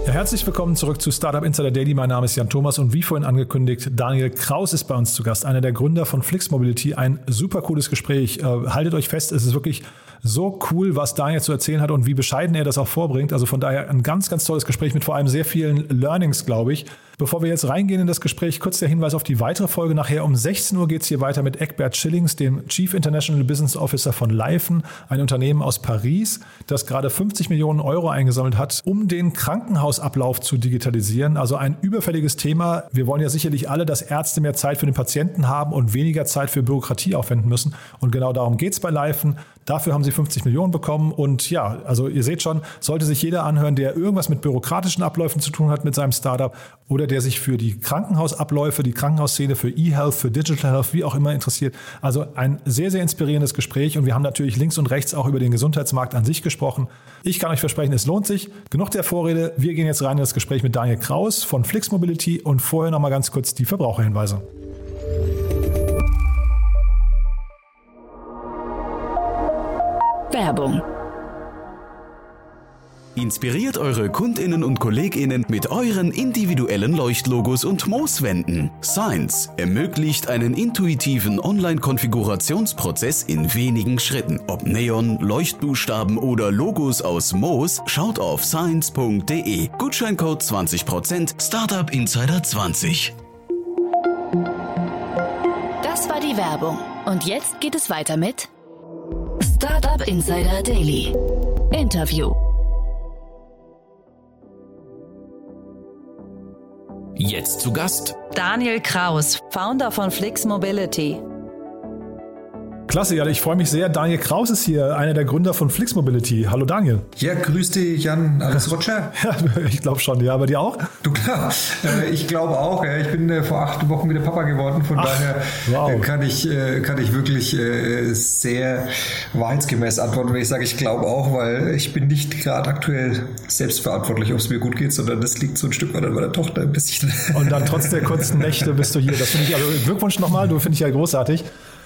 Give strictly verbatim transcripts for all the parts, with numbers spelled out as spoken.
Ja, herzlich willkommen zurück zu Startup Insider Daily. Mein Name ist Jan Thomas und wie vorhin angekündigt, Daniel Kraus ist bei uns zu Gast, einer der Gründer von Flix Mobility. Ein super cooles Gespräch. Äh, haltet euch fest, es ist wirklich so cool, was Daniel zu erzählen hat und wie bescheiden er das auch vorbringt. Also von daher ein ganz, ganz tolles Gespräch mit vor allem sehr vielen Learnings, glaube ich. Bevor wir jetzt reingehen in das Gespräch, kurz der Hinweis auf die weitere Folge. Nachher um sechzehn Uhr geht es hier weiter mit Egbert Schillings, dem Chief International Business Officer von Laifen, ein Unternehmen aus Paris, das gerade fünfzig Millionen Euro eingesammelt hat, um den Krankenhausablauf zu digitalisieren. Also ein überfälliges Thema. Wir wollen ja sicherlich alle, dass Ärzte mehr Zeit für den Patienten haben und weniger Zeit für Bürokratie aufwenden müssen. Und genau darum geht es bei Laifen. Dafür haben sie fünfzig Millionen bekommen und ja, also ihr seht schon, sollte sich jeder anhören, der irgendwas mit bürokratischen Abläufen zu tun hat mit seinem Startup oder der sich für die Krankenhausabläufe, die Krankenhausszene, für E-Health, für Digital Health, wie auch immer interessiert. Also ein sehr, sehr inspirierendes Gespräch und wir haben natürlich links und rechts auch über den Gesundheitsmarkt an sich gesprochen. Ich kann euch versprechen, es lohnt sich. Genug der Vorrede, wir gehen jetzt rein in das Gespräch mit Daniel Kraus von Flix Mobility und vorher nochmal ganz kurz die Verbraucherhinweise. Werbung. Inspiriert eure KundInnen und KollegInnen mit euren individuellen Leuchtlogos und Mooswänden. Signs ermöglicht einen intuitiven Online-Konfigurationsprozess in wenigen Schritten. Ob Neon, Leuchtbuchstaben oder Logos aus Moos, schaut auf signs punkt de. Gutscheincode zwanzig Prozent, Startup Insider zwanzig. Das war die Werbung. Und jetzt geht es weiter mit Startup Insider Daily. Interview. Jetzt zu Gast Daniel Kraus, Founder von Flix Mobility. Klasse, ja, ich freue mich sehr. Daniel Kraus ist hier, einer der Gründer von Flix Mobility. Hallo Daniel. Ja, grüß dich, Jan. Alles Roger? Ja, ich glaube schon. Ja, bei dir auch? Du, klar. Äh, ich glaube auch. Ja. Ich bin äh, vor acht Wochen wieder Papa geworden. Von Ach, daher wow. äh, kann, ich, äh, kann ich wirklich äh, sehr wahrheitsgemäß antworten, wenn ich sage, ich glaube auch, weil ich bin nicht gerade aktuell selbstverantwortlich, ob es mir gut geht, sondern das liegt so ein Stück weit an meiner Tochter ein bisschen. Und dann trotz der kurzen Nächte bist du hier. Das finde ich, also Glückwunsch nochmal, du finde ich ja großartig.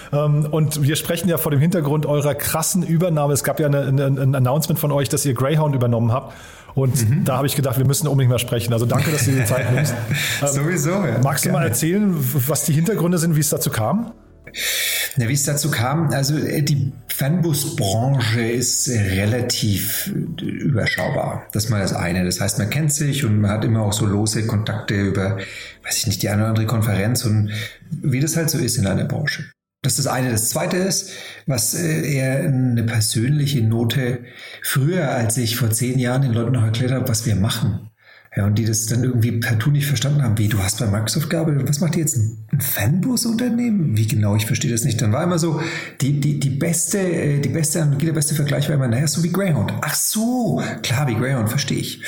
Und wir sprechen ja vor dem Hintergrund eurer krassen Übernahme. Es gab ja eine, eine, ein Announcement von euch, dass ihr Greyhound übernommen habt. Und mhm. da habe ich gedacht, wir müssen unbedingt mal sprechen. Also danke, dass du dir die Zeit nimmst. Sowieso, ja. Magst du Gerne. mal erzählen, was die Hintergründe sind, wie es dazu kam? Na, wie es dazu kam, also die Fernbusbranche ist relativ überschaubar. Das ist mal das eine. Das heißt, man kennt sich und man hat immer auch so lose Kontakte über, weiß ich nicht, die eine oder andere Konferenz und wie das halt so ist in einer Branche. Das ist das eine. Das zweite ist, was eher eine persönliche Note, früher, als ich vor zehn Jahren den Leuten noch erklärt habe, was wir machen. Ja, und die das dann irgendwie partout nicht verstanden haben, wie, du hast bei Microsoft gearbeitet, was macht ihr jetzt, ein Fanbus-Unternehmen? Wie genau, ich verstehe das nicht. Dann war immer so, die, die, die beste, die beste Analogie, der beste Vergleich war immer, naja, so wie Greyhound. Ach so, klar, wie Greyhound, verstehe ich.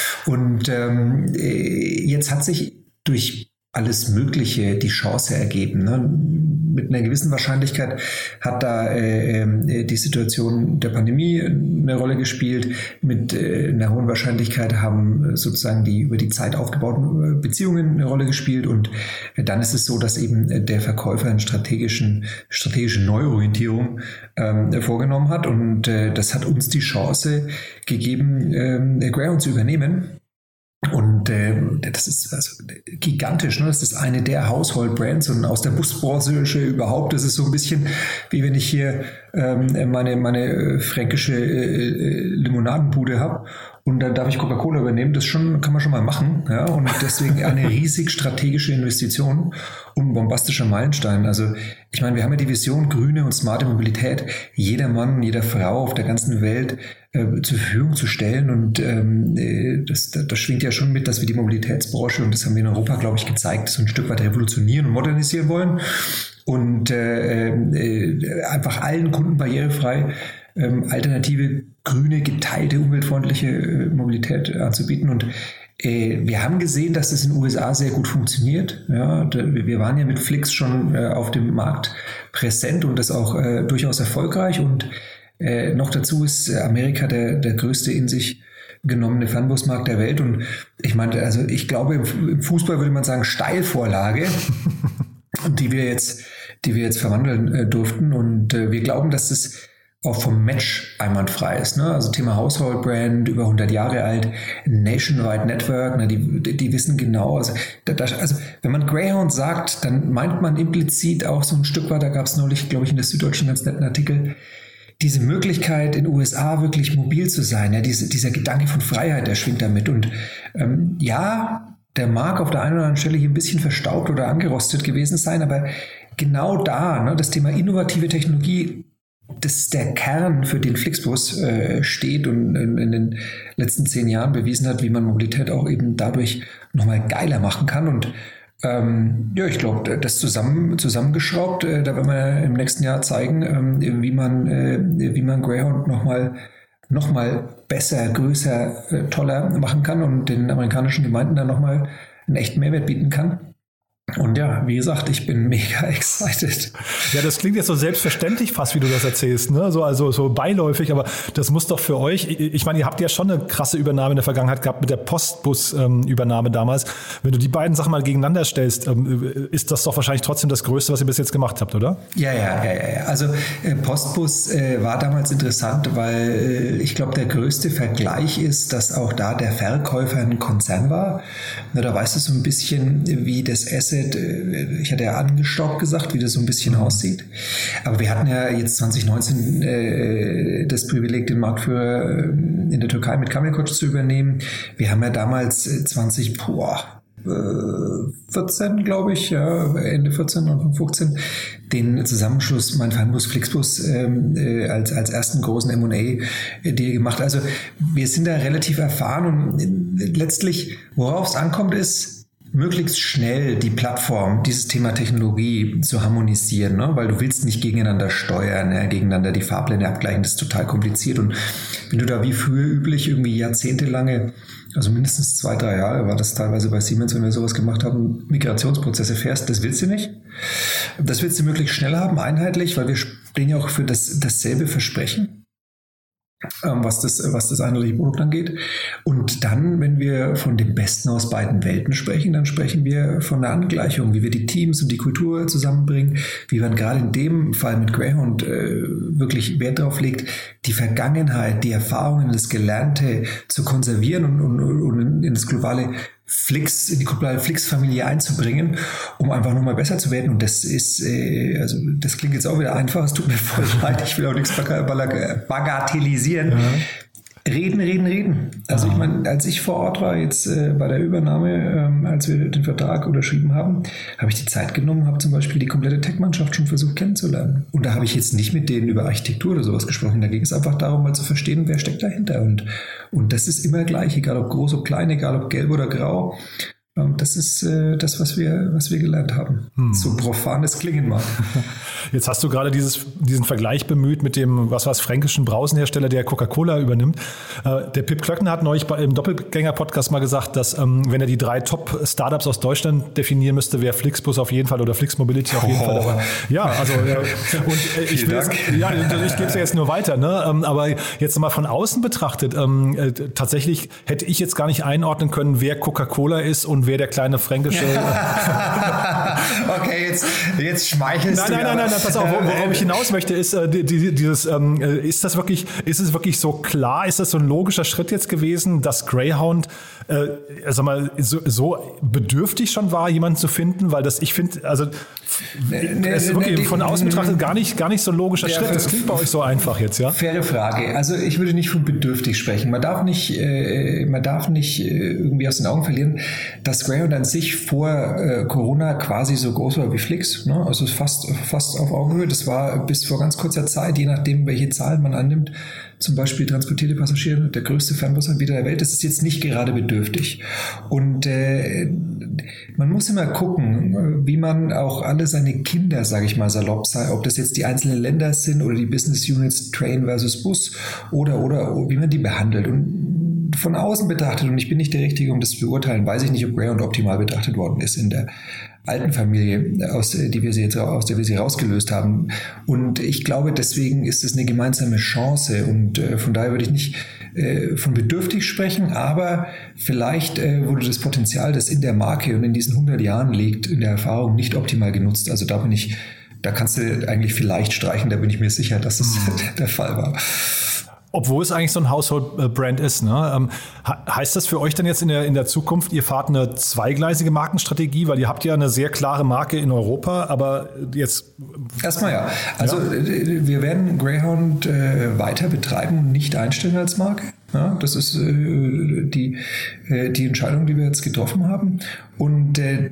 Und ähm, jetzt hat sich durch alles Mögliche die Chance ergeben. Ne? Mit einer gewissen Wahrscheinlichkeit hat da äh, die Situation der Pandemie eine Rolle gespielt. Mit äh, einer hohen Wahrscheinlichkeit haben sozusagen die über die Zeit aufgebauten Beziehungen eine Rolle gespielt. Und äh, dann ist es so, dass eben der Verkäufer eine strategischen, strategische Neuorientierung äh, vorgenommen hat. Und äh, das hat uns die Chance gegeben, äh, Greyhound zu übernehmen. Und äh, das ist also gigantisch, ne? Das ist eine der Household Brands und aus der Busbranche überhaupt. Das ist so ein bisschen wie wenn ich hier ähm, meine meine fränkische äh, Limonadenbude habe und dann darf ich Coca-Cola übernehmen. Das schon kann man schon mal machen, ja. Und deswegen eine riesig strategische Investition und ein bombastischer Meilenstein. Also ich meine, wir haben ja die Vision grüne und smarte Mobilität. Jeder Mann, jeder Frau auf der ganzen Welt äh, zur Verfügung zu stellen und ähm, das, das, das schwingt ja schon mit, dass wir die Mobilitätsbranche, und das haben wir in Europa, glaube ich, gezeigt, so ein Stück weit revolutionieren und modernisieren wollen und äh, äh, einfach allen Kunden barrierefrei ähm, alternative, grüne, geteilte, umweltfreundliche äh, Mobilität äh, anzubieten. Und äh, wir haben gesehen, dass das in den U S A sehr gut funktioniert. Ja, da, wir waren ja mit Flix schon äh, auf dem Markt präsent und das auch äh, durchaus erfolgreich. Und Äh, noch dazu ist Amerika der, der größte in sich genommene Fernbusmarkt der Welt. Und ich meine, also ich glaube, im Fußball würde man sagen Steilvorlage, die wir jetzt, die wir jetzt verwandeln äh, durften. Und äh, wir glauben, dass das auch vom Match einwandfrei ist. Ne? Also Thema Household Brand, über hundert Jahre alt, Nationwide Network, ne? die, die, die wissen genau, also, da, also wenn man Greyhound sagt, dann meint man implizit auch so ein Stück weit, da gab es neulich, glaube ich, in der Süddeutschen ganz netten Artikel, diese Möglichkeit in den U S A wirklich mobil zu sein, ja? Diese, dieser Gedanke von Freiheit, der schwingt damit. Und ähm, ja, der mag auf der einen oder anderen Stelle hier ein bisschen verstaubt oder angerostet gewesen sein, aber genau da, ne, das Thema innovative Technologie, das ist der Kern, für den Flixbus äh, steht und in, in den letzten zehn Jahren bewiesen hat, wie man Mobilität auch eben dadurch nochmal geiler machen kann. Und ähm, ja, ich glaube, das zusammen, zusammengeschraubt, äh, da werden wir im nächsten Jahr zeigen, ähm, wie man, äh, wie man Greyhound nochmal noch mal besser, größer, äh, toller machen kann und den amerikanischen Gemeinden dann nochmal einen echten Mehrwert bieten kann. Und ja, wie gesagt, ich bin mega excited. Ja, das klingt jetzt so selbstverständlich fast, wie du das erzählst, ne? So, also so beiläufig, aber das muss doch für euch, ich meine, ihr habt ja schon eine krasse Übernahme in der Vergangenheit gehabt mit der Postbus-Übernahme ähm, damals. Wenn du die beiden Sachen mal gegeneinander stellst, ähm, ist das doch wahrscheinlich trotzdem das Größte, was ihr bis jetzt gemacht habt, oder? Ja, ja, ja, ja. Also äh, Postbus äh, war damals interessant, weil äh, ich glaube, der größte Vergleich ist, dass auch da der Verkäufer ein Konzern war. Na, da weißt du so ein bisschen, wie das Asset, ich hatte ja angestaubt gesagt, wie das so ein bisschen mhm. aussieht. Aber wir hatten ja jetzt zwanzig neunzehn äh, das Privileg, den Marktführer in der Türkei mit Kamil Koç zu übernehmen. Wir haben ja damals zwanzig vierzehn, glaube ich, ja, Ende vierzehn, Anfang fünfzehn, den Zusammenschluss Mein Fernbus Flixbus ähm, äh, als, als ersten großen M und A-Deal gemacht. Also wir sind da relativ erfahren und letztlich, worauf es ankommt, ist, möglichst schnell die Plattform, dieses Thema Technologie zu harmonisieren, ne? Weil du willst nicht gegeneinander steuern, ja, gegeneinander die Fahrpläne abgleichen, das ist total kompliziert. Und wenn du da wie früher üblich irgendwie jahrzehntelange, also mindestens zwei, drei Jahre war das teilweise bei Siemens, wenn wir sowas gemacht haben, Migrationsprozesse fährst, das willst du nicht. Das willst du möglichst schnell haben, einheitlich, weil wir stehen ja auch für das, dasselbe Versprechen, was das, was das einheitliche Produkt angeht. Und dann, wenn wir von dem Besten aus beiden Welten sprechen, dann sprechen wir von der Angleichung, wie wir die Teams und die Kultur zusammenbringen, wie man gerade in dem Fall mit Greyhound äh, wirklich Wert darauf legt, die Vergangenheit, die Erfahrungen, das Gelernte zu konservieren und, und, und in das globale Flix, in die globale Flix-Familie einzubringen, um einfach nochmal besser zu werden. Und das ist, äh, also das klingt jetzt auch wieder einfach, es tut mir voll leid, ich will auch nichts bagatellisieren. Ja. Reden, reden, reden. Also ja. Ich meine, als ich vor Ort war, jetzt äh, bei der Übernahme, ähm, als wir den Vertrag unterschrieben haben, habe ich die Zeit genommen, habe zum Beispiel die komplette Tech-Mannschaft schon versucht kennenzulernen. Und da habe ich jetzt nicht mit denen über Architektur oder sowas gesprochen. Da ging es einfach darum, mal zu verstehen, wer steckt dahinter. Und, und das ist immer gleich, egal ob groß, ob klein, egal ob gelb oder grau. Das ist äh, das, was wir, was wir gelernt haben. Hm. So profan es klingen mag. Jetzt hast du gerade dieses, diesen Vergleich bemüht mit dem, was war es, fränkischen Brausenhersteller, der Coca-Cola übernimmt. Äh, der Pip Klöckner hat neulich bei, im Doppelgänger-Podcast mal gesagt, dass ähm, wenn er die drei Top-Startups aus Deutschland definieren müsste, wäre Flixbus auf jeden Fall oder Flix Mobility auf jeden oh. Fall dabei. Ja, also äh, und äh, ich, will jetzt, ja, ich gebe es ja jetzt nur weiter, ne? Ähm, aber jetzt mal von außen betrachtet, ähm, äh, tatsächlich hätte ich jetzt gar nicht einordnen können, wer Coca-Cola ist und wer der kleine fränkische... Okay, jetzt, jetzt schmeichelst nein, du... Nein, nein, nein, nein, pass auf, worauf ich hinaus möchte, ist, äh, die, dieses, ähm, ist das wirklich, ist es wirklich so klar, ist das so ein logischer Schritt jetzt gewesen, dass Greyhound äh, sag mal, so, so bedürftig schon war, jemanden zu finden, weil das, ich finde, also nee, nee, es ist wirklich nee, von außen betrachtet gar nicht, gar nicht so ein logischer ja, Schritt. Das klingt bei euch so einfach jetzt, ja? Faire Frage. Also ich würde nicht von bedürftig sprechen. Man darf nicht, äh, man darf nicht äh, irgendwie aus den Augen verlieren, dass Greyhound an sich vor äh, Corona quasi so groß war wie Flix, ne? Also fast, fast auf Augenhöhe. Das war bis vor ganz kurzer Zeit, je nachdem, welche Zahlen man annimmt, zum Beispiel transportierte Passagiere, der größte Fernbusanbieter der Welt. Das ist jetzt nicht gerade bedürftig. Und äh, man muss immer gucken, wie man auch alle seine Kinder, sage ich mal salopp, sei, ob das jetzt die einzelnen Länder sind oder die Business Units, Train versus Bus oder, oder wie man die behandelt. Und von außen betrachtet, und ich bin nicht der Richtige, um das zu beurteilen, weiß ich nicht, ob Greyhound optimal betrachtet worden ist in der alten Familie, aus, die wir sie jetzt, aus der wir sie rausgelöst haben. Und ich glaube, deswegen ist es eine gemeinsame Chance. Und äh, von daher würde ich nicht äh, von bedürftig sprechen, aber vielleicht äh, wurde das Potenzial, das in der Marke und in diesen hundert Jahren liegt, in der Erfahrung nicht optimal genutzt. Also da bin ich da kannst du eigentlich vielleicht streichen, da bin ich mir sicher, dass es mhm. der Fall war. Obwohl es eigentlich so ein Household-Brand ist. Ne? Ähm, heißt das für euch dann jetzt in der, in der Zukunft, ihr fahrt eine zweigleisige Markenstrategie? Weil ihr habt ja eine sehr klare Marke in Europa, aber jetzt... Erstmal ja. Also ja. wir werden Greyhound äh, weiter betreiben und nicht einstellen als Marke. Ja, das ist äh, die, äh, die Entscheidung, die wir jetzt getroffen haben. Und äh,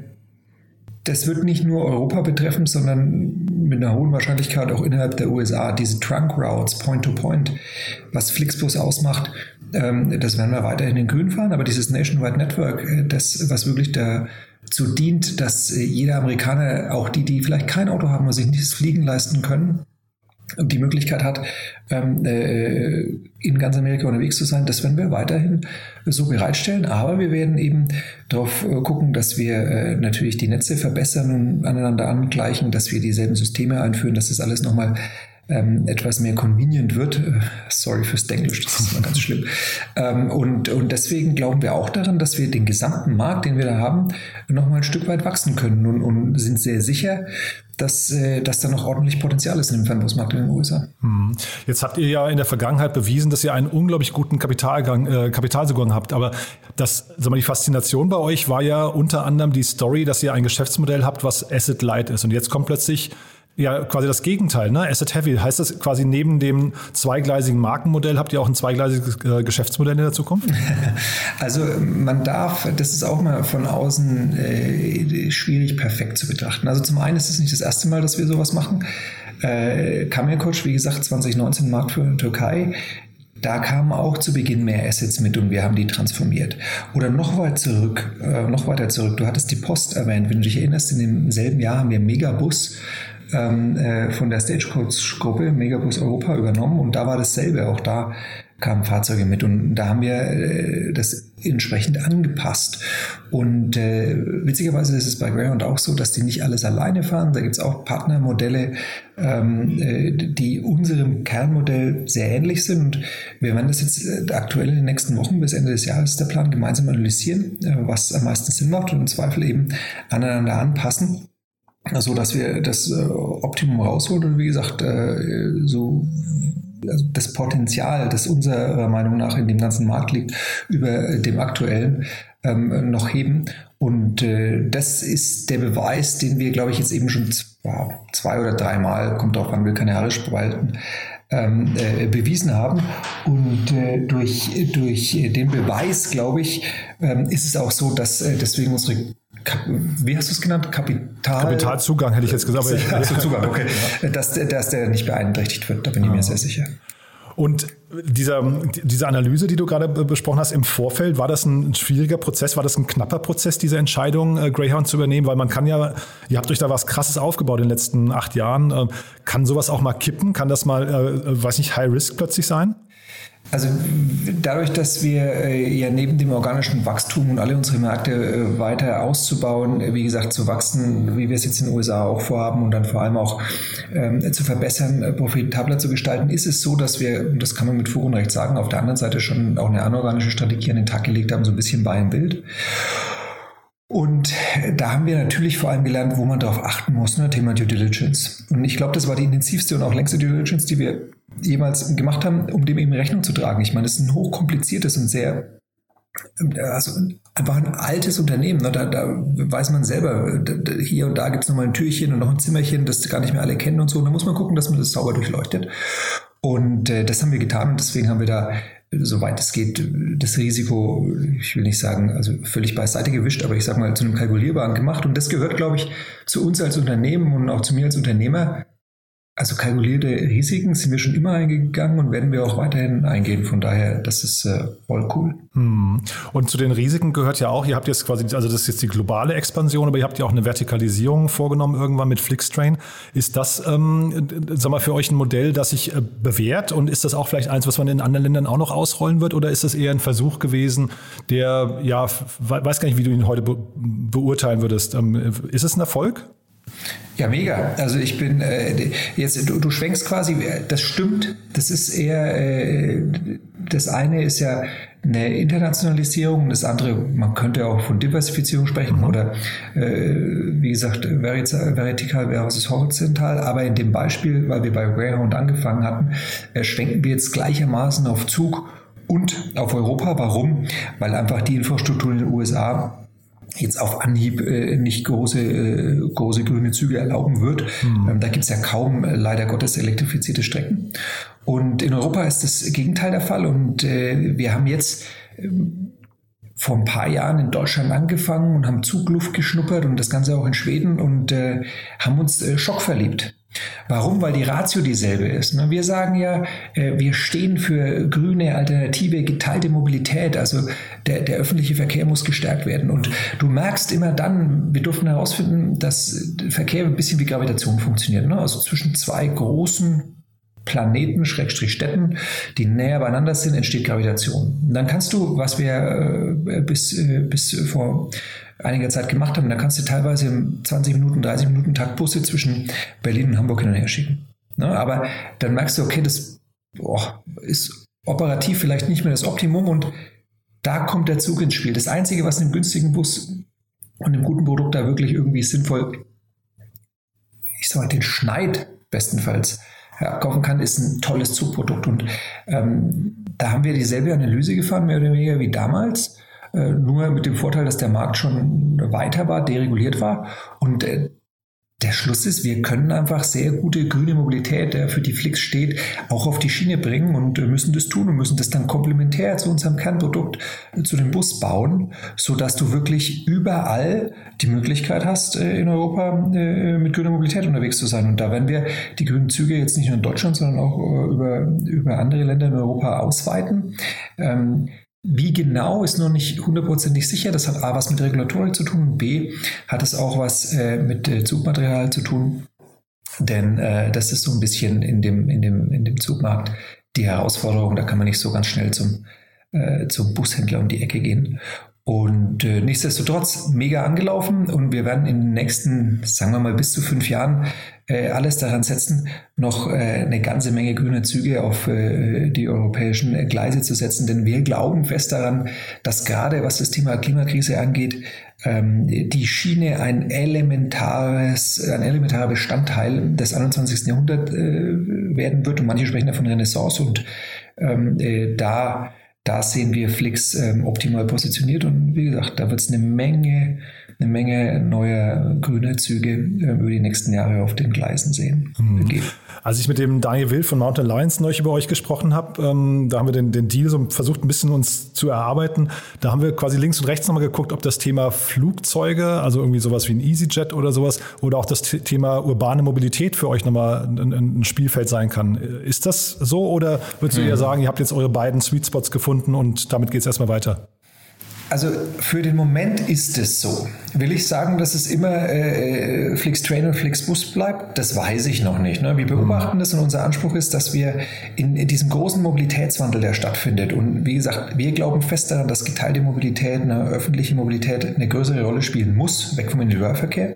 das wird nicht nur Europa betreffen, sondern mit einer hohen Wahrscheinlichkeit auch innerhalb der U S A. Diese Trunk Routes, Point-to-Point, was Flixbus ausmacht, ähm, das werden wir weiterhin in grün fahren. Aber dieses Nationwide Network, das, was wirklich dazu dient, dass jeder Amerikaner, auch die, die vielleicht kein Auto haben oder sich nicht das Fliegen leisten können, die Möglichkeit hat, ähm, äh, in ganz Amerika unterwegs zu sein, das werden wir weiterhin so bereitstellen. Aber wir werden eben darauf äh, gucken, dass wir äh, natürlich die Netze verbessern und aneinander angleichen, dass wir dieselben Systeme einführen, dass das alles nochmal ähm, etwas mehr convenient wird. Äh, sorry fürs Denglisch, das ist immer ganz schlimm. Ähm, und, und deswegen glauben wir auch daran, dass wir den gesamten Markt, den wir da haben, nochmal ein Stück weit wachsen können und, und sind sehr sicher, dass, dass da noch ordentlich Potenzial ist in dem Fernbusmarkt in den U S A. Jetzt habt ihr ja in der Vergangenheit bewiesen, dass ihr einen unglaublich guten Kapitalgang, äh, Kapitalzugang habt. Aber das, sag mal, die Faszination bei euch war ja unter anderem die Story, dass ihr ein Geschäftsmodell habt, was Asset Light ist. Und jetzt kommt plötzlich ja quasi das Gegenteil, ne? Asset Heavy. Heißt das quasi neben dem zweigleisigen Markenmodell habt ihr auch ein zweigleisiges äh, Geschäftsmodell in der Zukunft? Also man darf, das ist auch mal von außen äh, schwierig perfekt zu betrachten. Also zum einen ist es nicht das erste Mal, dass wir sowas machen. Äh, Camelcoach, wie gesagt, zwanzig neunzehn Marktführer in der Türkei. Da kamen auch zu Beginn mehr Assets mit und wir haben die transformiert. Oder noch weit zurück, äh, noch weiter zurück. Du hattest die Post erwähnt. Wenn du dich erinnerst, in demselben Jahr haben wir Megabus ähm, äh, von der Stagecoach-Gruppe, Megabus Europa, übernommen und da war dasselbe. Auch da kamen Fahrzeuge mit und da haben wir äh, das entsprechend angepasst. Und äh, witzigerweise ist es bei Greyhound auch so, dass die nicht alles alleine fahren. Da gibt es auch Partnermodelle, ähm, äh, die unserem Kernmodell sehr ähnlich sind. Und wir werden das jetzt äh, aktuell in den nächsten Wochen bis Ende des Jahres der Plan gemeinsam analysieren, äh, was am meisten Sinn macht und im Zweifel eben aneinander anpassen, so dass wir das äh, Optimum rausholen und wie gesagt äh, so also das Potenzial, das unserer Meinung nach in dem ganzen Markt liegt, über dem aktuellen ähm, noch heben. Und äh, das ist der Beweis, den wir, glaube ich, jetzt eben schon wow, zwei oder dreimal, kommt drauf an, will keine Haare spalten, ähm, äh, bewiesen haben. Und äh, durch, durch den Beweis, glaube ich, ähm, ist es auch so, dass äh, deswegen unsere wie hast du es genannt? Kapital? Kapitalzugang hätte ich jetzt gesagt. Aber ich, Zugang, okay. Dass, dass der nicht beeinträchtigt wird, da bin ich mir sehr sicher. Und dieser, diese Analyse, die du gerade besprochen hast im Vorfeld, war das ein schwieriger Prozess, war das ein knapper Prozess, diese Entscheidung, Greyhound zu übernehmen? Weil man kann ja, ihr habt euch da was Krasses aufgebaut in den letzten acht Jahren. Kann sowas auch mal kippen? Kann das mal, äh, weiß nicht, High Risk plötzlich sein? Also dadurch, dass wir äh, ja neben dem organischen Wachstum und alle unsere Märkte äh, weiter auszubauen, äh, wie gesagt, zu wachsen, wie wir es jetzt in den U S A auch vorhaben und dann vor allem auch ähm, zu verbessern, äh, profitabler zu gestalten, ist es so, dass wir, und das kann man mit Fug und Recht sagen, auf der anderen Seite schon auch eine anorganische Strategie an den Tag gelegt haben, so ein bisschen Buy and Build. Und da haben wir natürlich vor allem gelernt, wo man darauf achten muss, ne, Thema Due Diligence. Und ich glaube, das war die intensivste und auch längste Due Diligence, die wir jemals gemacht haben, um dem eben Rechnung zu tragen. Ich meine, das ist ein hochkompliziertes und sehr, also einfach ein altes Unternehmen. Ne? Da, da weiß man selber, da, da, hier und da gibt es nochmal ein Türchen und noch ein Zimmerchen, das gar nicht mehr alle kennen und so. Und da muss man gucken, dass man das sauber durchleuchtet. Und äh, das haben wir getan und deswegen haben wir da, soweit es geht, das Risiko, ich will nicht sagen, also völlig beiseite gewischt, aber ich sage mal, zu einem kalkulierbaren gemacht. Und das gehört, glaube ich, zu uns als Unternehmen und auch zu mir als Unternehmer. Also kalkulierte Risiken sind wir schon immer eingegangen und werden wir auch weiterhin eingehen. Von daher, das ist äh, voll cool. Hm. Und zu den Risiken gehört ja auch, ihr habt jetzt quasi, also das ist jetzt die globale Expansion, aber ihr habt ja auch eine Vertikalisierung vorgenommen irgendwann mit Flixtrain. Ist das, ähm, sag mal, für euch ein Modell, das sich äh, bewährt? Und ist das auch vielleicht eins, was man in anderen Ländern auch noch ausrollen wird? Oder ist das eher ein Versuch gewesen, der, ja, weiß gar nicht, wie du ihn heute be- beurteilen würdest. Ähm, ist es ein Erfolg? Ja, mega. Also ich bin äh, jetzt, du, du schwenkst quasi, das stimmt. Das ist eher, äh, das eine ist ja eine Internationalisierung, das andere, man könnte auch von Diversifizierung sprechen, mhm. oder äh, wie gesagt, vertikal versus horizontal. Aber in dem Beispiel, weil wir bei Greyhound angefangen hatten, äh, schwenken wir jetzt gleichermaßen auf Zug und auf Europa. Warum? Weil einfach die Infrastruktur in den U S A jetzt auf Anhieb äh, nicht große, äh, große grüne Züge erlauben wird. Mhm. Ähm, da gibt es ja kaum, äh, leider Gottes, elektrifizierte Strecken. Und in Europa ist das Gegenteil der Fall. Und äh, wir haben jetzt äh, vor ein paar Jahren in Deutschland angefangen und haben Zugluft geschnuppert und das Ganze auch in Schweden und äh, haben uns äh, schockverliebt. Warum? Weil die Ratio dieselbe ist. Wir sagen ja, wir stehen für grüne, alternative, geteilte Mobilität. Also der, der öffentliche Verkehr muss gestärkt werden. Und du merkst immer dann, wir durften herausfinden, dass Verkehr ein bisschen wie Gravitation funktioniert. Also zwischen zwei großen Planeten, Schrägstrich Städten, die näher beieinander sind, entsteht Gravitation. Und dann kannst du, was wir bis, bis vor einiger Zeit gemacht haben, da kannst du teilweise im zwanzig Minuten, dreißig Minuten Taktbusse zwischen Berlin und Hamburg hin und her schicken. Ne? Aber dann merkst du, okay, das boah, ist operativ vielleicht nicht mehr das Optimum und da kommt der Zug ins Spiel. Das Einzige, was einem günstigen Bus und einem guten Produkt da wirklich irgendwie sinnvoll, ich sag mal, den Schneid bestenfalls abkaufen kann, ist ein tolles Zugprodukt. Und ähm, da haben wir dieselbe Analyse gefahren, mehr oder weniger wie damals. Äh, nur mit dem Vorteil, dass der Markt schon weiter war, dereguliert war. Und äh, der Schluss ist, wir können einfach sehr gute grüne Mobilität, der für die Flix steht, auch auf die Schiene bringen und äh, müssen das tun und müssen das dann komplementär zu unserem Kernprodukt, äh, zu dem Bus bauen, sodass du wirklich überall die Möglichkeit hast, äh, in Europa äh, mit grüner Mobilität unterwegs zu sein. Und da werden wir die grünen Züge jetzt nicht nur in Deutschland, sondern auch äh, über, über andere Länder in Europa ausweiten. Ähm, Wie genau ist noch nicht hundertprozentig sicher. Das hat A, was mit Regulatorik zu tun, und B, hat es auch was äh, mit äh, Zugmaterial zu tun. Denn äh, das ist so ein bisschen in dem, in dem, in dem Zugmarkt die Herausforderung. Da kann man nicht so ganz schnell zum, äh, zum Bushändler um die Ecke gehen. Und äh, nichtsdestotrotz mega angelaufen und wir werden in den nächsten, sagen wir mal, bis zu fünf Jahren äh, alles daran setzen, noch äh, eine ganze Menge grüner Züge auf äh, die europäischen äh, Gleise zu setzen. Denn wir glauben fest daran, dass gerade was das Thema Klimakrise angeht, ähm, die Schiene ein elementares, ein elementarer Bestandteil des einundzwanzigsten Jahrhunderts äh, werden wird. Und manche sprechen davon Renaissance und ähm, äh, da Da sehen wir Flix ähm, optimal positioniert und wie gesagt, da wird es eine Menge, eine Menge neuer grüner Züge äh, über die nächsten Jahre auf den Gleisen sehen. Mhm. Als ich mit dem Daniel Will von Mountain Alliance neulich über euch gesprochen habe, ähm, da haben wir den, den Deal so versucht, ein bisschen uns zu erarbeiten. Da haben wir quasi links und rechts nochmal geguckt, ob das Thema Flugzeuge, also irgendwie sowas wie ein EasyJet oder sowas, oder auch das T- Thema urbane Mobilität für euch nochmal ein, ein Spielfeld sein kann. Ist das so oder würdest du mhm. eher sagen, ihr habt jetzt eure beiden Sweet Spots gefunden und damit geht es erstmal weiter? Also für den Moment ist es so. Will ich sagen, dass es immer äh, Flix-Train und Flix-Bus bleibt? Das weiß ich noch nicht. Ne? Wir beobachten das und unser Anspruch ist, dass wir in, in diesem großen Mobilitätswandel, der stattfindet, und wie gesagt, wir glauben fest daran, dass geteilte Mobilität, eine öffentliche Mobilität eine größere Rolle spielen muss, weg vom Individualverkehr.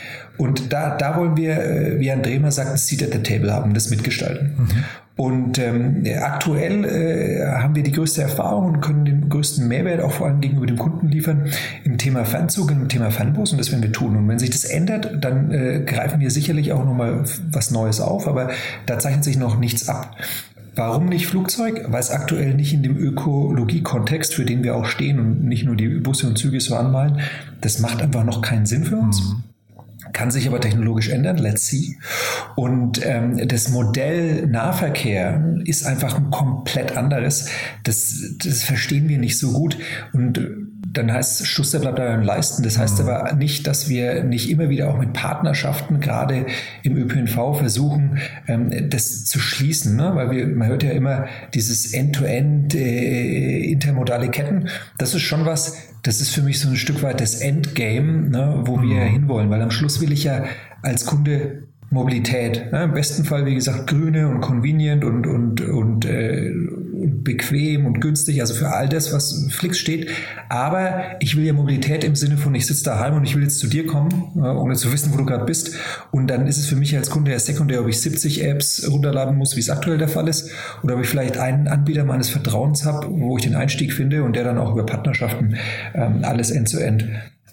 Und da, da wollen wir, wie André mal sagt, ein Seat at the Table haben, das mitgestalten. Mhm. Und ähm, aktuell äh, haben wir die größte Erfahrung und können den größten Mehrwert auch vor allem gegenüber dem Kunden liefern im Thema Fernzug und im Thema Fernbus, und das werden wir tun. Und wenn sich das ändert, dann äh, greifen wir sicherlich auch nochmal was Neues auf, aber da zeichnet sich noch nichts ab. Warum nicht Flugzeug? Weil es aktuell nicht in dem Ökologie-Kontext, für den wir auch stehen und nicht nur die Busse und Züge so anmalen, das macht einfach noch keinen Sinn für uns. Mhm. Kann sich aber technologisch ändern, let's see. Und ähm, das Modell Nahverkehr ist einfach ein komplett anderes. Das, das verstehen wir nicht so gut. Und dann heißt es, Schuster bleibt beim Leisten. Das heißt aber nicht, dass wir nicht immer wieder auch mit Partnerschaften, gerade im Ö P N V, versuchen, ähm, das zu schließen. Ne? Weil wir, man hört ja immer dieses End-to-End äh, intermodale Ketten. Das ist schon was, das ist für mich so ein Stück weit das Endgame, ne, wo wir mhm. hinwollen. Weil am Schluss will ich ja als Kunde Mobilität. Ne? Im besten Fall, wie gesagt, grüne und convenient und, und, und, äh, und bequem und günstig, also für all das, was Flix steht. Aber ich will ja Mobilität im Sinne von, ich sitze daheim und ich will jetzt zu dir kommen, ohne zu wissen, wo du gerade bist. Und dann ist es für mich als Kunde ja sekundär, ob ich siebzig Apps runterladen muss, wie es aktuell der Fall ist, oder ob ich vielleicht einen Anbieter meines Vertrauens habe, wo ich den Einstieg finde und der dann auch über Partnerschaften ähm, alles end-to-end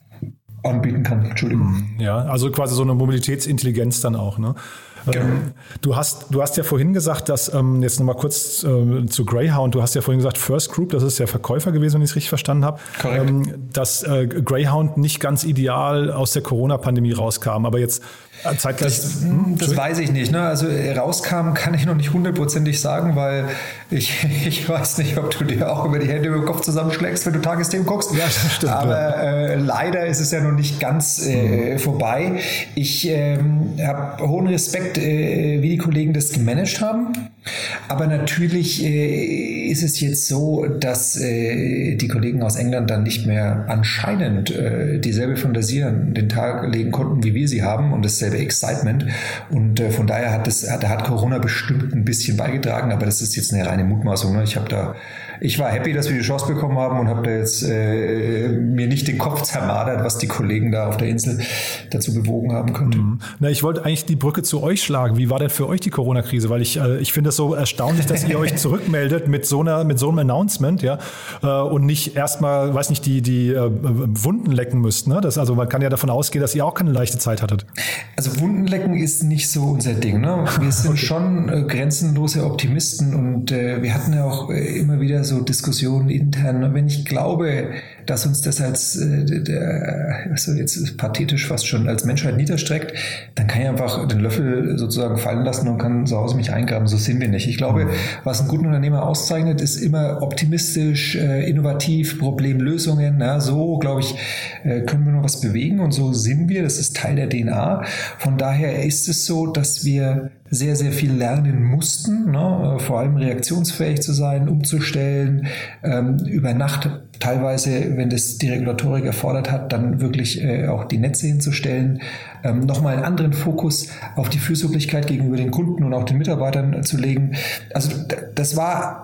anbieten kann. Entschuldigung. Ja, also quasi so eine Mobilitätsintelligenz dann auch, ne? Genau. Ähm, du hast, du hast ja vorhin gesagt, dass, ähm, jetzt nochmal kurz äh, zu Greyhound, du hast ja vorhin gesagt, First Group, das ist der Verkäufer gewesen, wenn ich es richtig verstanden habe, ähm, dass äh, Greyhound nicht ganz ideal aus der Corona-Pandemie rauskam, aber jetzt äh, zeitgleich... Das, hm, das weiß ich nicht, ne? Also rauskam kann ich noch nicht hundertprozentig sagen, weil ich, ich weiß nicht, ob du dir auch über die Hände über den Kopf zusammenschlägst, wenn du Tagesthemen guckst, ja, das stimmt, aber ja. äh, leider ist es ja noch nicht ganz äh, mhm. vorbei. Ich ähm, habe hohen Respekt, wie die Kollegen das gemanagt haben. Aber natürlich äh, ist es jetzt so, dass äh, die Kollegen aus England dann nicht mehr anscheinend äh, dieselbe Fantasie an den Tag legen konnten, wie wir sie haben und dasselbe Excitement. Und äh, von daher hat, das, hat, hat Corona bestimmt ein bisschen beigetragen, aber das ist jetzt eine reine Mutmaßung. Ne? Ich habe da Ich war happy, dass wir die Chance bekommen haben und habe da jetzt äh, mir nicht den Kopf zermadert, was die Kollegen da auf der Insel dazu bewogen haben könnte. Mhm. Na, ich wollte eigentlich die Brücke zu euch schlagen. Wie war denn für euch die Corona-Krise? Weil ich, äh, ich finde es so erstaunlich, dass ihr euch zurückmeldet mit so einer, mit so einem Announcement, ja, äh, und nicht erstmal, weiß nicht, die, die äh, Wunden lecken müsst. Ne? Das, also man kann ja davon ausgehen, dass ihr auch keine leichte Zeit hattet. Also Wunden lecken ist nicht so unser Ding. Ne? Wir sind okay. schon äh, grenzenlose Optimisten und äh, wir hatten ja auch äh, immer wieder so Diskussionen intern. Und wenn ich glaube, dass uns das als, äh, der, also jetzt ist pathetisch fast schon, als Menschheit niederstreckt, dann kann ich einfach den Löffel sozusagen fallen lassen und kann zu Hause mich eingraben. So sind wir nicht. Ich glaube, was einen guten Unternehmer auszeichnet, ist immer optimistisch, äh, innovativ, Problemlösungen. Na, so, glaube ich, äh, können wir noch was bewegen und so sind wir. Das ist Teil der D N A. Von daher ist es so, dass wir sehr, sehr viel lernen mussten, ne? Vor allem reaktionsfähig zu sein, umzustellen, ähm, über Nacht teilweise, wenn das die Regulatorik erfordert hat, dann wirklich äh, auch die Netze hinzustellen, ähm, nochmal einen anderen Fokus auf die Fürsorglichkeit gegenüber den Kunden und auch den Mitarbeitern äh, zu legen. Also das war,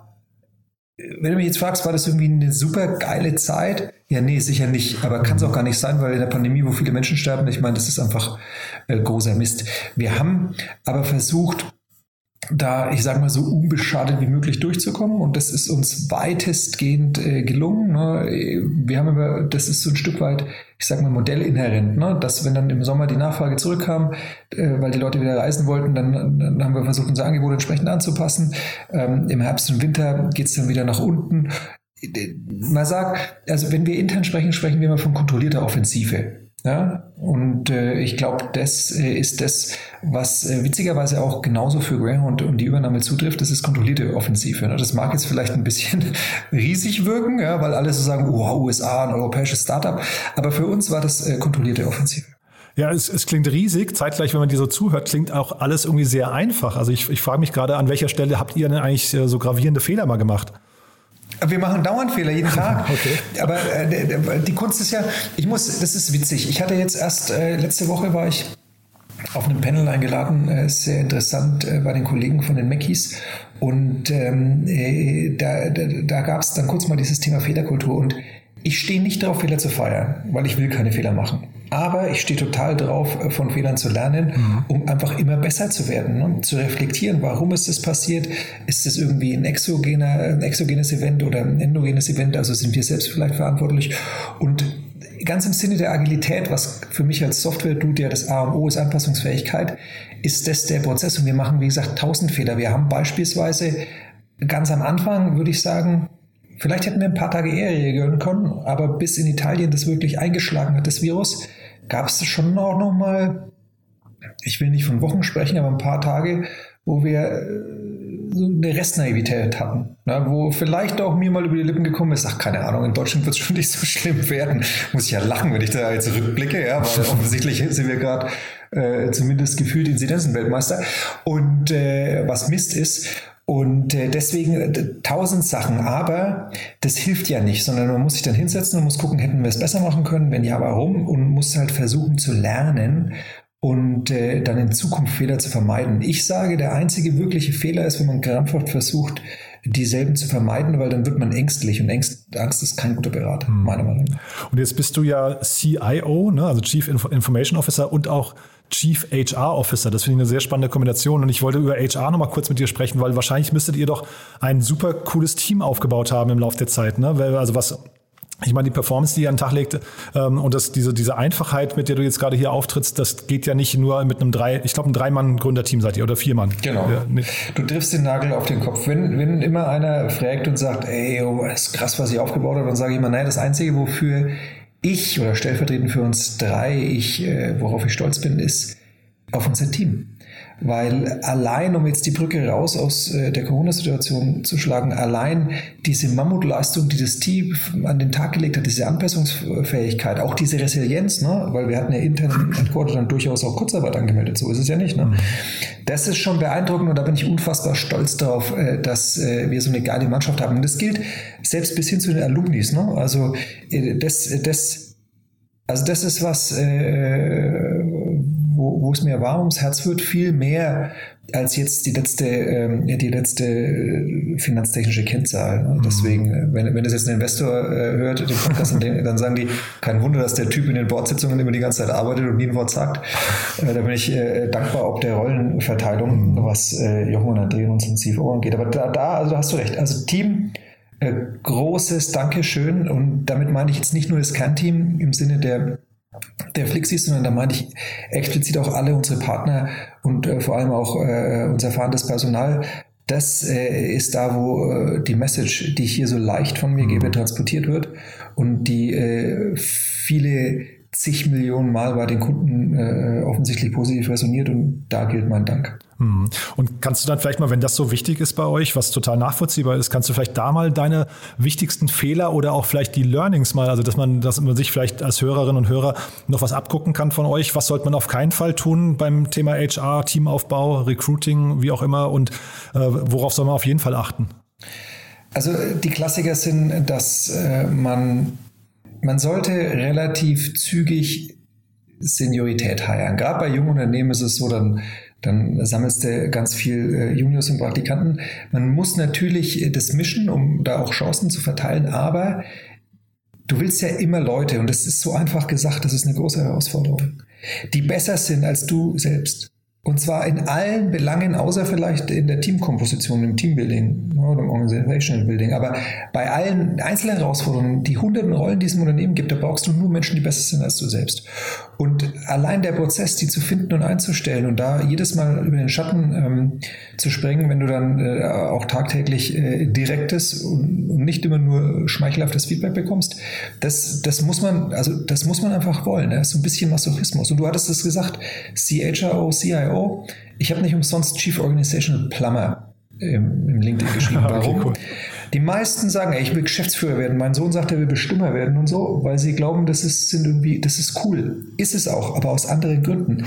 wenn du mich jetzt fragst, war das irgendwie eine super geile Zeit? Ja, nee, sicher nicht. Aber kann es auch gar nicht sein, weil in der Pandemie, wo viele Menschen sterben, ich meine, das ist einfach äh, großer Mist. Wir haben aber versucht, da, ich sage mal, so unbeschadet wie möglich durchzukommen. Und das ist uns weitestgehend äh, gelungen. Ne? Wir haben aber, das ist so ein Stück weit, ich sage mal, modellinhärent, ne? Dass wenn dann im Sommer die Nachfrage zurückkam, äh, weil die Leute wieder reisen wollten, dann, dann haben wir versucht, unser Angebot entsprechend anzupassen. Ähm, Im Herbst und Winter geht es dann wieder nach unten. Man sagt, also wenn wir intern sprechen, sprechen wir immer von kontrollierter Offensive. Ja, und äh, ich glaube, das äh, ist das, was äh, witzigerweise auch genauso für Greyhound und die Übernahme zutrifft. Das ist kontrollierte Offensive. Ne? Das mag jetzt vielleicht ein bisschen riesig wirken, ja, weil alle so sagen, oh, U S A, ein europäisches Startup. Aber für uns war das äh, kontrollierte Offensive. Ja, es, es klingt riesig. Zeitgleich, wenn man dir so zuhört, klingt auch alles irgendwie sehr einfach. Also ich, ich frage mich gerade, an welcher Stelle habt ihr denn eigentlich so gravierende Fehler mal gemacht? Wir machen dauernd Fehler, jeden Tag. Okay. Aber äh, die Kunst ist ja, ich muss, das ist witzig. Ich hatte jetzt erst, äh, letzte Woche war ich auf einem Panel eingeladen, äh, sehr interessant, äh, bei den Kollegen von den Mackies. Und ähm, äh, da, da, da gab es dann kurz mal dieses Thema Fehlerkultur. Und ich stehe nicht darauf, Fehler zu feiern, weil ich will keine Fehler machen. Aber ich stehe total drauf, von Fehlern zu lernen, mhm. um einfach immer besser zu werden, ne? Zu reflektieren, warum ist das passiert? Ist das irgendwie ein, exogener, ein exogenes Event oder ein endogenes Event? Also sind wir selbst vielleicht verantwortlich? Und ganz im Sinne der Agilität, was für mich als Software-Dude ja das A und O ist, Anpassungsfähigkeit, ist das der Prozess. Und wir machen, wie gesagt, tausend Fehler. Wir haben beispielsweise ganz am Anfang, würde ich sagen, vielleicht hätten wir ein paar Tage eher reagieren können, aber bis in Italien das wirklich eingeschlagen hat, das Virus, gab es schon auch noch mal, ich will nicht von Wochen sprechen, aber ein paar Tage, wo wir so eine Restnaivität hatten, ne, wo vielleicht auch mir mal über die Lippen gekommen ist, ach, keine Ahnung, in Deutschland wird es schon nicht so schlimm werden. Muss ich ja lachen, wenn ich da jetzt zurückblicke, ja, weil offensichtlich sind wir gerade äh, zumindest gefühlt Inzidenzenweltmeister. Und äh, was Mist ist, und äh, deswegen äh, tausend Sachen, aber das hilft ja nicht, sondern man muss sich dann hinsetzen und muss gucken, hätten wir es besser machen können, wenn ja, warum, und muss halt versuchen zu lernen und äh, dann in Zukunft Fehler zu vermeiden. Ich sage, der einzige wirkliche Fehler ist, wenn man krampfhaft versucht, dieselben zu vermeiden, weil dann wird man ängstlich und Angst, Angst ist kein guter Berater, hm. meiner Meinung nach. Und jetzt bist du ja C I O, ne? Also Chief Information Officer und auch Chief H R Officer. Das finde ich eine sehr spannende Kombination. Und ich wollte über H R nochmal kurz mit dir sprechen, weil wahrscheinlich müsstet ihr doch ein super cooles Team aufgebaut haben im Laufe der Zeit. Ne? Also was, ich meine, die Performance, die ihr an den Tag legt ähm, und das, diese, diese Einfachheit, mit der du jetzt gerade hier auftrittst, das geht ja nicht nur mit einem drei, ich glaube, ein Drei-Mann-Gründerteam seid ihr oder Vier-Mann. Genau. Ja, nee. Du triffst den Nagel auf den Kopf. Wenn, wenn immer einer fragt und sagt, ey, oh, das ist krass, was ich aufgebaut habe, dann sage ich immer, nein, das Einzige, wofür ich oder stellvertretend für uns drei, ich, äh, worauf ich stolz bin, ist auf unser Team. Weil allein, um jetzt die Brücke raus aus äh, der Corona-Situation zu schlagen, allein diese Mammutleistung, die das Team an den Tag gelegt hat, diese Anpassungsfähigkeit, auch diese Resilienz, ne? Weil wir hatten ja intern im Headquarter dann durchaus auch Kurzarbeit angemeldet, so ist es ja nicht. Ne? Mhm. Das ist schon beeindruckend und da bin ich unfassbar stolz darauf, äh, dass äh, wir so eine geile Mannschaft haben. Und das gilt selbst bis hin zu den Alumnis. Ne? Also äh, das, das, also das ist was, äh, wo, wo es mir warm ums Herz wird, viel mehr als jetzt die letzte, ähm, die letzte finanztechnische Kennzahl. Ne? Deswegen, wenn, wenn das jetzt ein Investor äh, hört, den Podcast, dann, dann sagen die, kein Wunder, dass der Typ in den Boardsitzungen immer die ganze Zeit arbeitet und nie ein Wort sagt. Äh, da bin ich äh, dankbar ob der Rollenverteilung, was äh, Jochen und André und uns in C F O angeht. Aber da, da, also da hast du recht. Also Team, äh, großes Dankeschön, und damit meine ich jetzt nicht nur das Kernteam im Sinne der der Flixis, sondern da meine ich explizit auch alle unsere Partner und äh, vor allem auch äh, unser fahrendes Personal. Das äh, ist da, wo äh, die Message, die ich hier so leicht von mir gebe, transportiert wird und die äh, viele zig Millionen Mal bei den Kunden äh, offensichtlich positiv resoniert, und da gilt mein Dank. Und kannst du dann vielleicht mal, wenn das so wichtig ist bei euch, was total nachvollziehbar ist, kannst du vielleicht da mal deine wichtigsten Fehler oder auch vielleicht die Learnings mal, also dass man, dass man sich vielleicht als Hörerinnen und Hörer noch was abgucken kann von euch. Was sollte man auf keinen Fall tun beim Thema H R, Teamaufbau, Recruiting, wie auch immer, und äh, worauf soll man auf jeden Fall achten? Also die Klassiker sind, dass äh, man, man sollte relativ zügig Seniorität heiern. Gerade bei jungen Unternehmen ist es so, dann Dann sammelst du ganz viel äh, Juniors und Praktikanten. Man muss natürlich äh, das mischen, um da auch Chancen zu verteilen, aber du willst ja immer Leute, und das ist so einfach gesagt, das ist eine große Herausforderung, die besser sind als du selbst. Und zwar in allen Belangen, außer vielleicht in der Teamkomposition, im Teambuilding oder im Organizational Building. Aber bei allen einzelnen Herausforderungen, die hunderten Rollen, die es im Unternehmen gibt, da brauchst du nur Menschen, die besser sind als du selbst. Und allein der Prozess, die zu finden und einzustellen und da jedes Mal über den Schatten ähm, zu springen, wenn du dann äh, auch tagtäglich äh, direktes und, und nicht immer nur schmeichelhaftes Feedback bekommst, das, das muss man, also das muss man einfach wollen. Das ist so ein bisschen Masochismus. Und du hattest es gesagt, C H R O, C I O. Ich habe nicht umsonst Chief Organizational Plumber im, im LinkedIn geschrieben. Warum? Okay, cool. Die meisten sagen, ey, ich will Geschäftsführer werden. Mein Sohn sagt, er will Bestimmer werden und so, weil sie glauben, das ist, sind irgendwie, das ist cool. Ist es auch, aber aus anderen Gründen.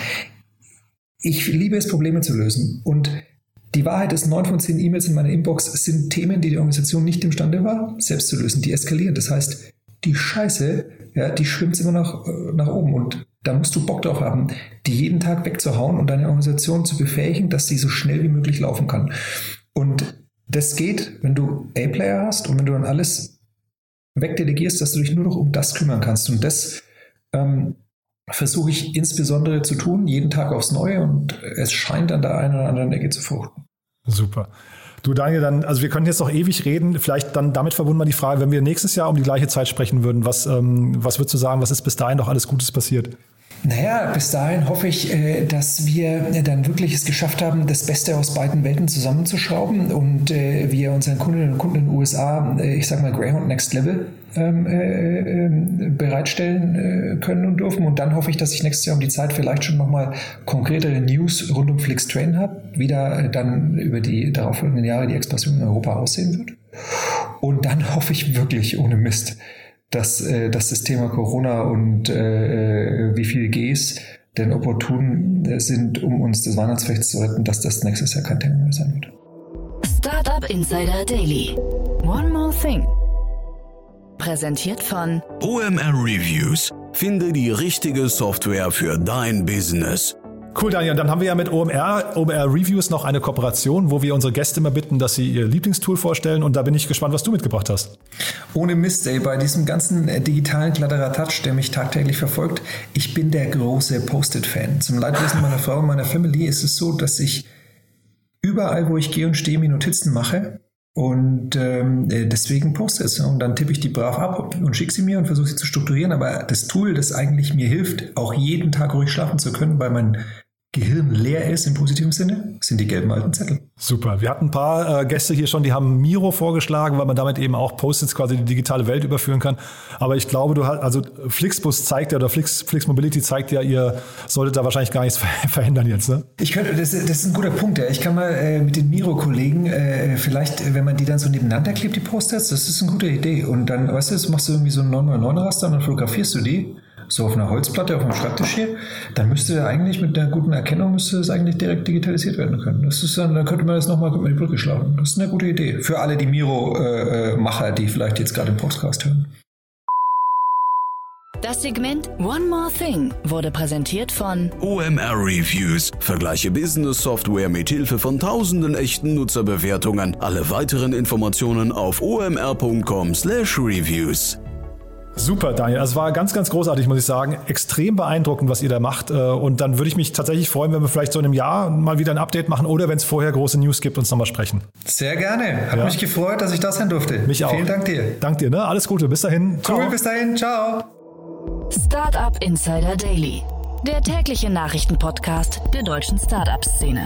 Ich liebe es, Probleme zu lösen. Und die Wahrheit ist, neun von zehn E-Mails in meiner Inbox sind Themen, die die Organisation nicht imstande war, selbst zu lösen. Die eskalieren. Das heißt, die Scheiße, ja, die schwimmt immer nach, nach oben, und da musst du Bock drauf haben, die jeden Tag wegzuhauen und deine Organisation zu befähigen, dass sie so schnell wie möglich laufen kann. Und das geht, wenn du A-Player hast und wenn du dann alles wegdelegierst, dass du dich nur noch um das kümmern kannst. Und das ähm, versuche ich insbesondere zu tun, jeden Tag aufs Neue, und es scheint an der einen oder anderen Ecke zu fruchten. Super. Du Daniel, dann, also wir können jetzt noch ewig reden, vielleicht dann damit verbunden mal die Frage, wenn wir nächstes Jahr um die gleiche Zeit sprechen würden, was, ähm, was würdest du sagen, was ist bis dahin noch alles Gutes passiert? Naja, bis dahin hoffe ich, dass wir dann wirklich es geschafft haben, das Beste aus beiden Welten zusammenzuschrauben und wir unseren Kundinnen und Kunden in den U S A, ich sag mal Greyhound Next Level, bereitstellen können und dürfen. Und dann hoffe ich, dass ich nächstes Jahr um die Zeit vielleicht schon nochmal konkretere News rund um FlixTrain habe, wie da dann über die darauffolgenden Jahre die Expansion in Europa aussehen wird. Und dann hoffe ich wirklich ohne Mist, dass, äh, dass das Thema Corona und äh, wie viel Gs denn opportun sind, um uns das Weihnachtsfest zu retten, dass das nächstes Jahr kein Thema mehr sein wird. Startup Insider Daily. One more thing. Präsentiert von O M R Reviews. Finde die richtige Software für dein Business. Cool, Daniel. Und dann haben wir ja mit O M R, O M R Reviews noch eine Kooperation, wo wir unsere Gäste immer bitten, dass sie ihr Lieblingstool vorstellen. Und da bin ich gespannt, was du mitgebracht hast. Ohne Mist, ey, bei diesem ganzen äh, digitalen Kladderadatsch, der mich tagtäglich verfolgt, ich bin der große Post-it-Fan. Zum Leidwesen meiner Frau und meiner Family ist es so, dass ich überall, wo ich gehe und stehe, mir Notizen mache. Und ähm, deswegen Post-its. Und dann tippe ich die brav ab und schicke sie mir und versuche sie zu strukturieren. Aber das Tool, das eigentlich mir hilft, auch jeden Tag ruhig schlafen zu können, weil mein Gehirn leer ist im positiven Sinne, sind die gelben alten Zettel. Super. Wir hatten ein paar äh, Gäste hier schon, die haben Miro vorgeschlagen, weil man damit eben auch Post-its quasi die digitale Welt überführen kann. Aber ich glaube, du hast, also Flixbus zeigt ja, oder Flix, Flix Mobility zeigt ja, ihr solltet da wahrscheinlich gar nichts ver- verändern jetzt, ne? Ich könnte, das, das ist ein guter Punkt, ja. Ich kann mal äh, mit den Miro-Kollegen, äh, vielleicht, wenn man die dann so nebeneinander klebt, die Post-its, das ist eine gute Idee. Und dann, weißt du, das machst du irgendwie so ein neun neun neun-Raster und dann fotografierst du die. So auf einer Holzplatte auf dem Schreibtisch hier, dann müsste eigentlich mit einer guten Erkennung müsste es eigentlich direkt digitalisiert werden können. Das ist dann, dann könnte man das nochmal mit die Brücke schlagen. Das ist eine gute Idee. Für alle die Miro-Macher, äh, die vielleicht jetzt gerade den Podcast hören. Das Segment One More Thing wurde präsentiert von O M R Reviews. Vergleiche Business-Software mit Hilfe von tausenden echten Nutzerbewertungen. Alle weiteren Informationen auf o m r punkt com slash reviews. Super, Daniel. Es war ganz, ganz großartig, muss ich sagen. Extrem beeindruckend, was ihr da macht. Und dann würde ich mich tatsächlich freuen, wenn wir vielleicht so in einem Jahr mal wieder ein Update machen oder wenn es vorher große News gibt, uns nochmal sprechen. Sehr gerne. Hat ja. mich gefreut, dass ich da sein durfte. Mich auch. Vielen Dank dir. Dank dir, ne? Alles Gute. Bis dahin. Ciao. Cool, bis dahin. Ciao. Startup Insider Daily, der tägliche Nachrichtenpodcast der deutschen Startup-Szene.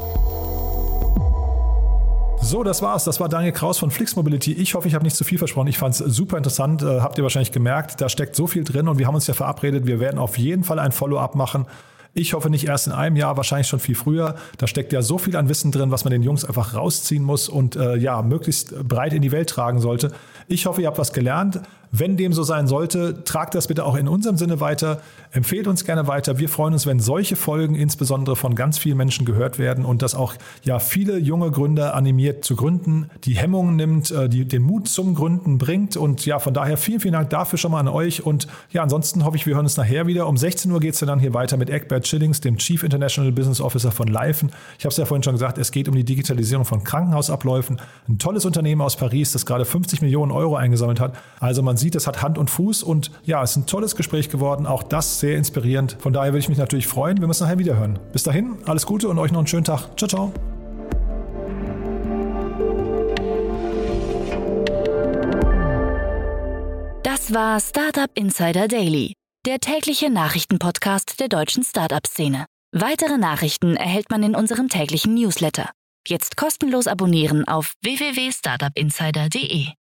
So, das war's. Das war Daniel Kraus von Flix Mobility. Ich hoffe, ich habe nicht zu viel versprochen. Ich fand es super interessant. Äh, habt ihr wahrscheinlich gemerkt. Da steckt so viel drin und wir haben uns ja verabredet. Wir werden auf jeden Fall ein Follow-up machen. Ich hoffe nicht erst in einem Jahr, wahrscheinlich schon viel früher. Da steckt ja so viel an Wissen drin, was man den Jungs einfach rausziehen muss und äh, ja, möglichst breit in die Welt tragen sollte. Ich hoffe, ihr habt was gelernt. Wenn dem so sein sollte, tragt das bitte auch in unserem Sinne weiter. Empfehlt uns gerne weiter. Wir freuen uns, wenn solche Folgen insbesondere von ganz vielen Menschen gehört werden und das auch ja viele junge Gründer animiert zu gründen, die Hemmungen nimmt, die den Mut zum Gründen bringt. Und ja, von daher vielen, vielen Dank dafür schon mal an euch. Und ja, ansonsten hoffe ich, wir hören uns nachher wieder. Um sechzehn Uhr geht es dann hier weiter mit Egbert Schillings, dem Chief International Business Officer von Laifen. Ich habe es ja vorhin schon gesagt, es geht um die Digitalisierung von Krankenhausabläufen. Ein tolles Unternehmen aus Paris, das gerade fünfzig Millionen Euro eingesammelt hat. Also man sieht, es hat Hand und Fuß und ja, es ist ein tolles Gespräch geworden. Auch das sehr inspirierend. Von daher würde ich mich natürlich freuen, wenn wir es nachher wieder hören. Bis dahin, alles Gute und euch noch einen schönen Tag. Ciao, ciao. Das war Startup Insider Daily, der tägliche Nachrichtenpodcast der deutschen Startup-Szene. Weitere Nachrichten erhält man in unserem täglichen Newsletter. Jetzt kostenlos abonnieren auf w w w punkt startup insider punkt d e.